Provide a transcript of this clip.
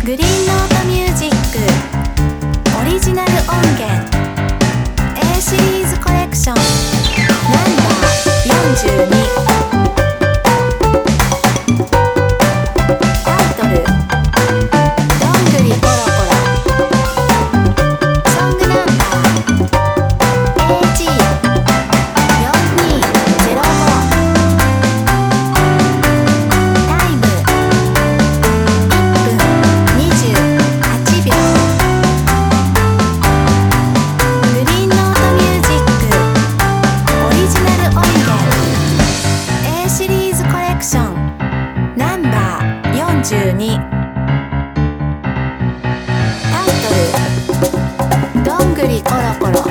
グリーンノートミュージックオリジナル音源 A シリーズコレクションナンバー42タイトルどんぐりころころソングナンバー AG4205タイム1分28秒グリーンノートミュージックオリジナル音源 A シリーズコレクションナンバー42タイトルどんぐりころころ